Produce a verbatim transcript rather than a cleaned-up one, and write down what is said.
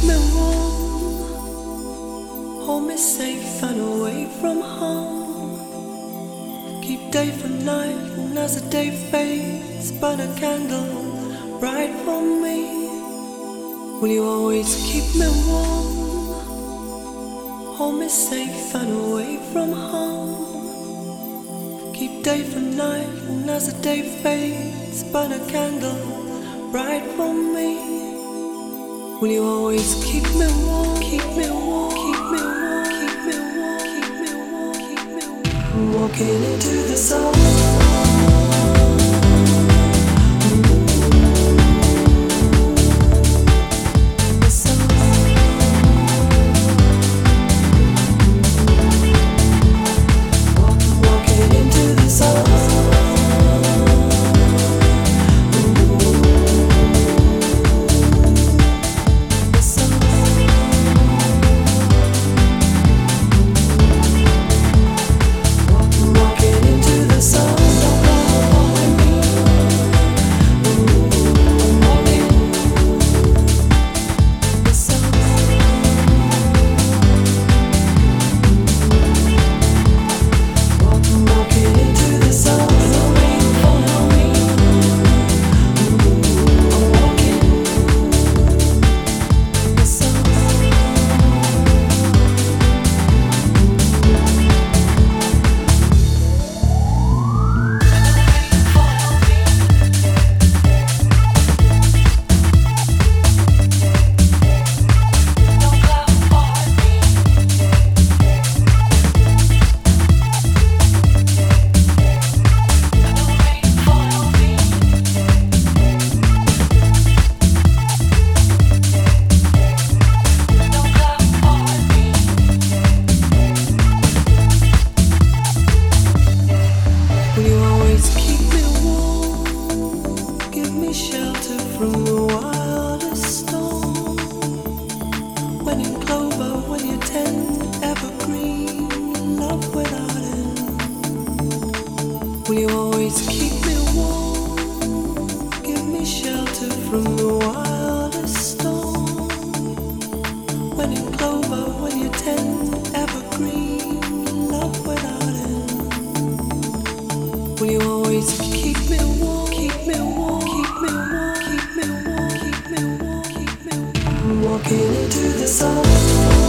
me warm, hold me safe and away from home. Keep day for night, and as the day fades, burn a candle bright for me. Will you always keep me warm, hold me safe and away from home? Keep day for night, and as the day fades, burn a candle bright for me. Will you always keep me warm, keep me warm, keep me warm, keep me warm, keep me warm, keep me warm? Walking into the sun. Will you always keep me warm? Give me shelter from the wildest storm. When in clover, when you tend evergreen, love without end. Will you always keep me warm? Keep me warm, keep me warm, keep me warm, keep me warm, keep me warm. Walking into the sun.